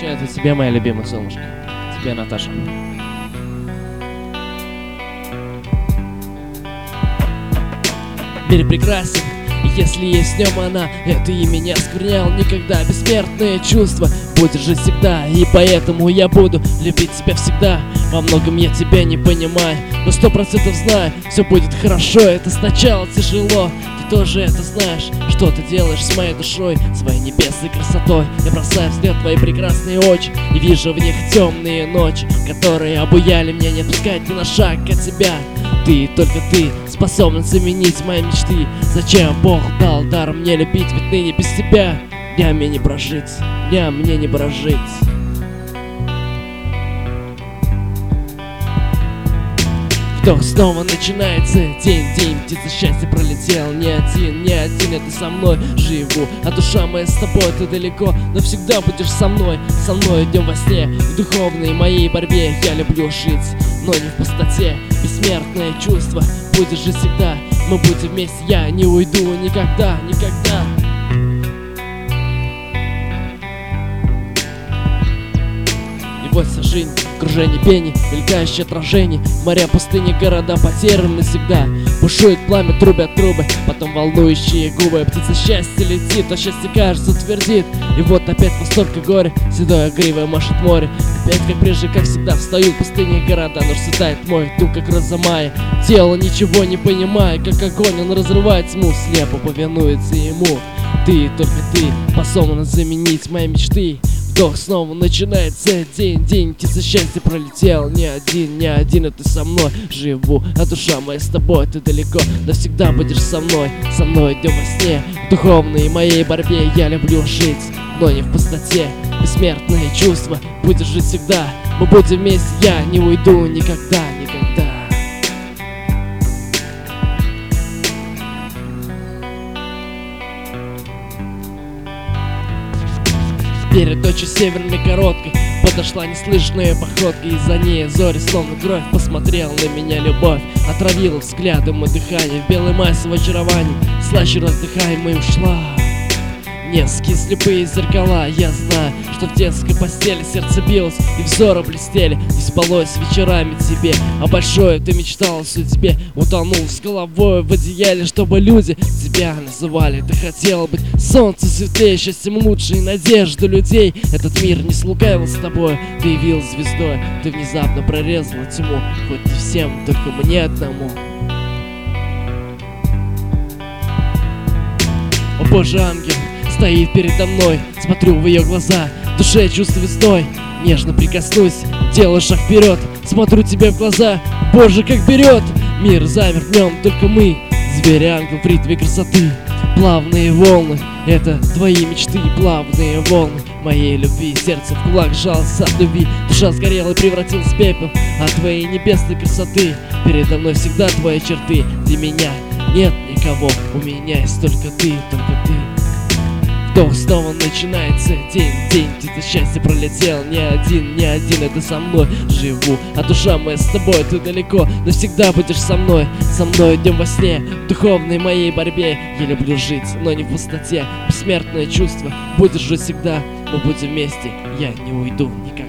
посвящаю это тебе, моя любимая солнышко. Тебе, Наташа. Мир прекрасен, если есть в нем она. Это и меня сквернял никогда бессмертное чувство. Будешь жить всегда, и поэтому я буду любить тебя всегда. Во многом я тебя не понимаю, но 100% знаю, все будет хорошо. Это сначала тяжело, ты тоже это знаешь. Что ты делаешь с моей душой, своей небесной красотой? Я бросаю взгляд в твои прекрасные очи и вижу в них темные ночи, которые обуяли меня не отпускать ни на шаг от тебя. Ты, только ты, способен заменить мои мечты. Зачем Бог дал дар мне любить, ведь ныне без тебя днями не прожить, дня мне не прожить. Вдох, снова начинается день, птица счастья пролетел. Не один, это со мной живу. А душа моя с тобой, ты далеко, но всегда будешь со мной идем во сне. В духовной моей борьбе я люблю жить, но не в пустоте. Бессмертное чувство, будешь жить всегда. Мы будем вместе, я не уйду никогда, никогда. Вот вся жизнь, кружение пени, мелькающее отражение. Моря, пустыни, города потеряны навсегда. Бушует пламя, трубят трубы, потом волнующие губы. Птица счастья летит, а счастье, кажется, твердит. И вот опять восторг и горе, седое гривой машет море. Опять, как прежде, как всегда, встают пустыни, города. Но расцветает мой дух, как роза мая. Тело ничего не понимая, как огонь, он разрывает тьму, слепо повинуется ему. Ты, только ты, способна заменить мои мечты. Вдох, снова начинается день, птица счастья пролетел. Не один, это со мной живу. А душа моя с тобой, ты далеко, навсегда будешь со мной идем во сне. В духовной моей борьбе я люблю жить, но не в пустоте. Бессмертное чувство, будешь жить всегда. Мы будем вместе, я не уйду никогда, никогда. Перед ночью северной короткой подошла неслышная походка, и за ней зори словно кровь. Посмотрела на меня любовь, отравила взглядом и дыхание. В белой массе в очаровании слаще раздыхаем и ушла. Несколько слепые зеркала, я знаю, что в детской постели сердце билось и взоры блестели. Не спалось вечерами тебе, а большое ты мечтала о судьбе. Утонул с головой в одеяле, чтобы люди тебя называли. Ты хотела быть солнцем светлее, счастьем лучше и надежду людей. Этот мир не слукавил с тобой, ты явилась звездой. Ты внезапно прорезала тьму, хоть не всем, только мне одному. О боже, ангел стоит передо мной, смотрю в ее глаза, в душе чувствую стой. Нежно прикоснусь, делаю шаг вперед, смотрю тебе в глаза, боже, как берет. Мир замер, в нем только мы, зверь-ангел в ритме красоты. Плавные волны, это твои мечты, плавные волны моей любви. Сердце в кулак сжалось от любви, душа сгорела и превратилась в пепел от твоей небесной красоты. Передо мной всегда твои черты, для меня нет никого, у меня есть только ты, только ты. Вдох, снова начинается день, птица счастья пролетел. Не один, это со мной живу. А душа моя с тобой, ты далеко, навсегда будешь со мной идем во сне. В духовной моей борьбе я люблю жить, но не в пустоте. Бессмертное чувство, будешь жить всегда. Мы будем вместе, я не уйду никогда.